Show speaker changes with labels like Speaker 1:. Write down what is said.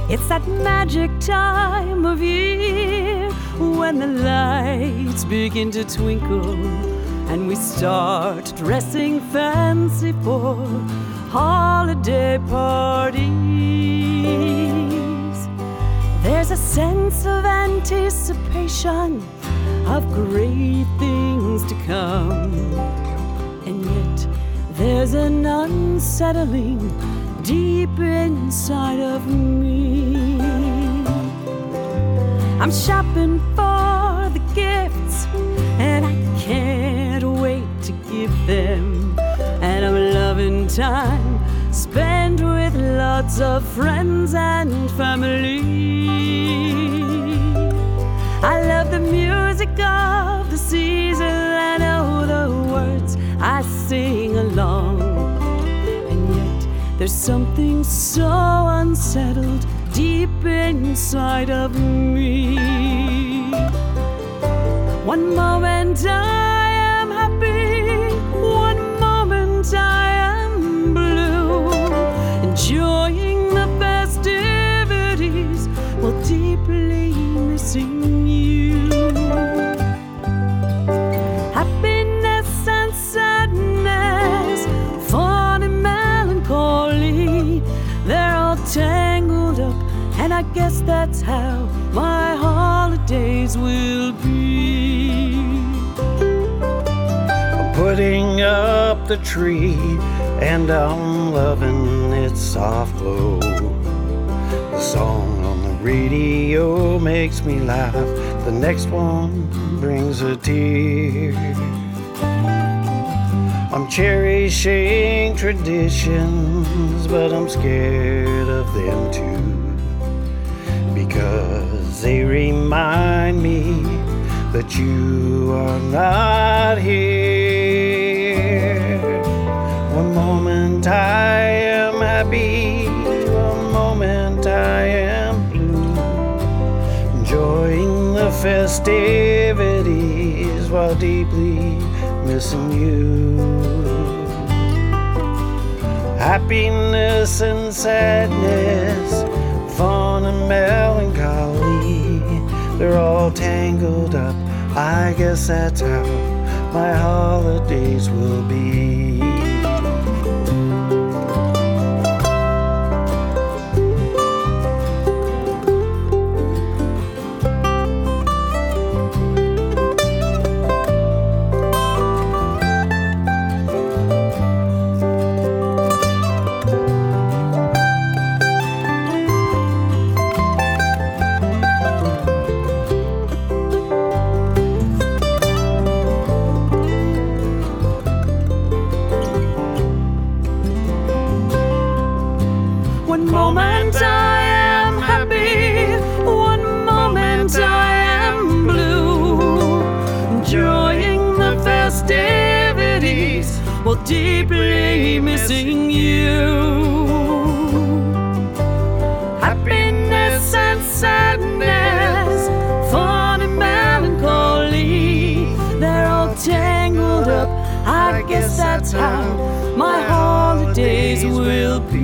Speaker 1: It's that magic time of year when the lights begin to twinkle and we start dressing fancy for holiday parties. There's a sense of anticipation of great things to come, and yet there's an unsettling deep inside of me. I'm shopping for the gifts and I can't wait to give them, and I'm loving time spent with lots of friends and family. I love the music of the season, I know the words, I sing along, and yet there's something so unsettled deep inside of me. One moment I am happy, one moment I am blue, enjoying the festivities while deeply missing you. Happiness and sadness, fun and melancholy, they're all tangled up, and I guess that's how my holidays will be.
Speaker 2: I'm putting up the tree and I'm loving its soft glow. The song on the radio makes me laugh, the next one brings a tear. I'm cherishing traditions, but I'm scared of them too, because they remind me that you are not here. One moment I am happy, one moment I am blue, enjoying the festivities while deeply missing you. Happiness and sadness, fun and melancholy, they're all tangled up. I guess that's how my holidays will be.
Speaker 1: One moment I am happy, one moment I am blue, enjoying the festivities while deeply missing you. Happiness and sadness, fun and melancholy, they're all tangled up. I guess that's how my holidays will be.